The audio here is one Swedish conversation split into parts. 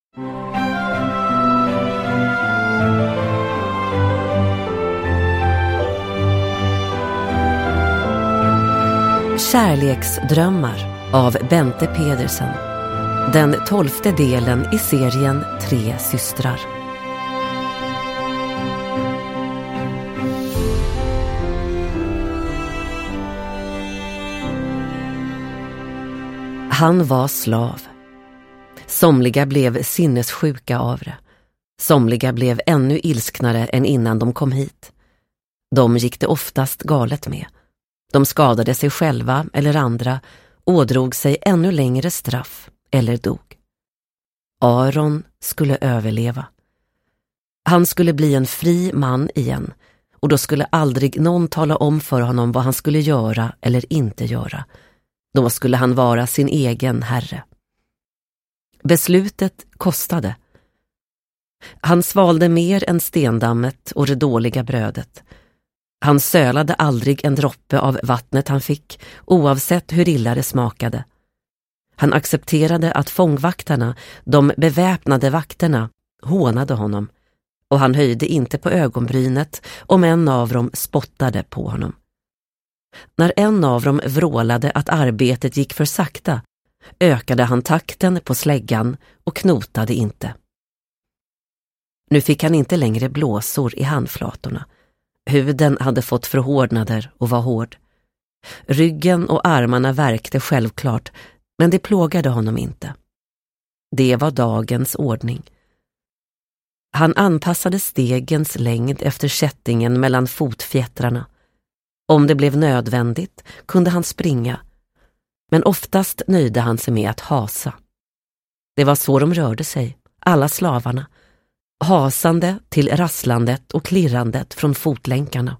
Kärleksdrömmar av Bente Pedersen. Den 12:e delen i serien 3 systrar. Han var slav. Somliga blev sinnessjuka av det. Somliga blev ännu ilsknare än innan de kom hit. De gick det oftast galet med. De skadade sig själva eller andra, ådrog sig ännu längre straff eller dog. Aron skulle överleva. Han skulle bli en fri man igen, och då skulle aldrig någon tala om för honom vad han skulle göra eller inte göra. Då skulle han vara sin egen herre. Beslutet kostade. Han svalde mer än stendammet och det dåliga brödet. Han sölade aldrig en droppe av vattnet han fick, oavsett hur illa det smakade. Han accepterade att fångvaktarna, de beväpnade vakterna, hånade honom, och han höjde inte på ögonbrynet om en av dem spottade på honom. När en av dem vrålade att arbetet gick för sakta, ökade han takten på släggan och knotade inte. Nu fick han inte längre blåsor i handflatorna. Huden hade fått förhårdnader och var hård. Ryggen och armarna värkte självklart, men det plågade honom inte. Det var dagens ordning. Han anpassade stegens längd efter kättingen mellan fotfjättrarna. Om det blev nödvändigt kunde han springa, men oftast nöjde han sig med att hasa. Det var så de rörde sig, alla slavarna. Hasande till rasslandet och klirrandet från fotlänkarna.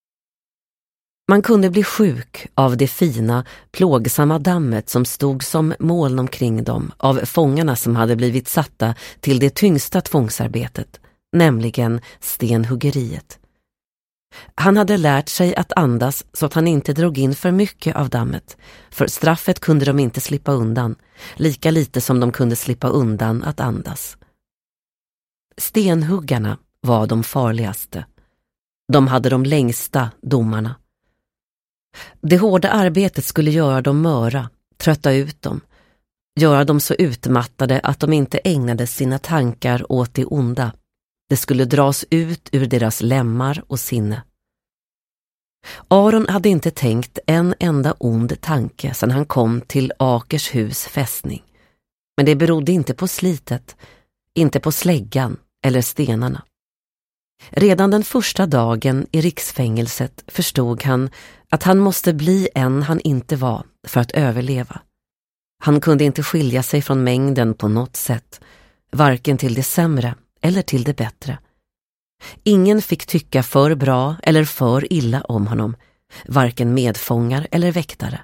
Man kunde bli sjuk av det fina, plågsamma dammet som stod som moln omkring dem av fångarna som hade blivit satta till det tyngsta tvångsarbetet, nämligen stenhuggeriet. Han hade lärt sig att andas så att han inte drog in för mycket av dammet, för straffet kunde de inte slippa undan, lika lite som de kunde slippa undan att andas. Stenhuggarna var de farligaste. De hade de längsta domarna. Det hårda arbetet skulle göra dem möra, trötta ut dem, göra dem så utmattade att de inte ägnade sina tankar åt det onda. Det skulle dras ut ur deras lemmar och sinne. Aron hade inte tänkt en enda ond tanke sedan han kom till Akershus fästning. Men det berodde inte på slitet, inte på släggan eller stenarna. Redan den första dagen i riksfängelset förstod han att han måste bli en han inte var för att överleva. Han kunde inte skilja sig från mängden på något sätt, varken till det sämre eller till det bättre. Ingen fick tycka för bra eller för illa om honom, varken medfångar eller väktare.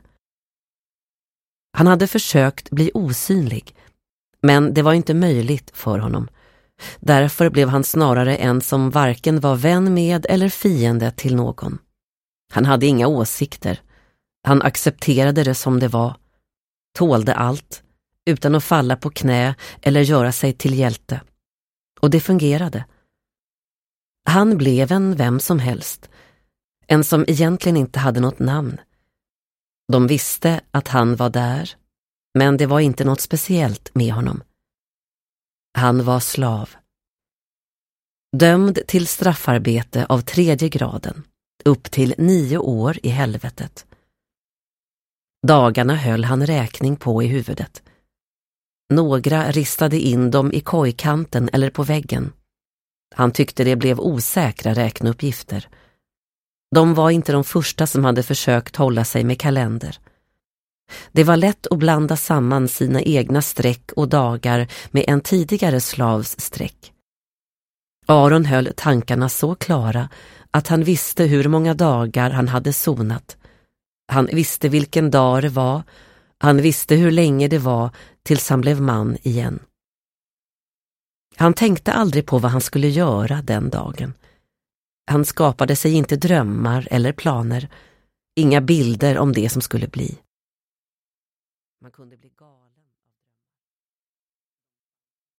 Han hade försökt bli osynlig, men det var inte möjligt för honom. Därför blev han snarare en som varken var vän med eller fiende till någon. Han hade inga åsikter. Han accepterade det som det var, tålde allt, utan att falla på knä eller göra sig till hjälte. Och det fungerade. Han blev en vem som helst, en som egentligen inte hade något namn. De visste att han var där, men det var inte något speciellt med honom. Han var slav. Dömd till straffarbete av 3:e graden, upp till 9 år i helvetet. Dagarna höll han räkning på i huvudet. Några ristade in dem i kojkanten eller på väggen. Han tyckte det blev osäkra räkneuppgifter. De var inte de första som hade försökt hålla sig med kalender. Det var lätt att blanda samman sina egna streck och dagar med en tidigare slavs streck. Aron höll tankarna så klara att han visste hur många dagar han hade sonat. Han visste vilken dag det var. Han visste hur länge det var tills han blev man igen. Han tänkte aldrig på vad han skulle göra den dagen. Han skapade sig inte drömmar eller planer, inga bilder om det som skulle bli. Man kunde bli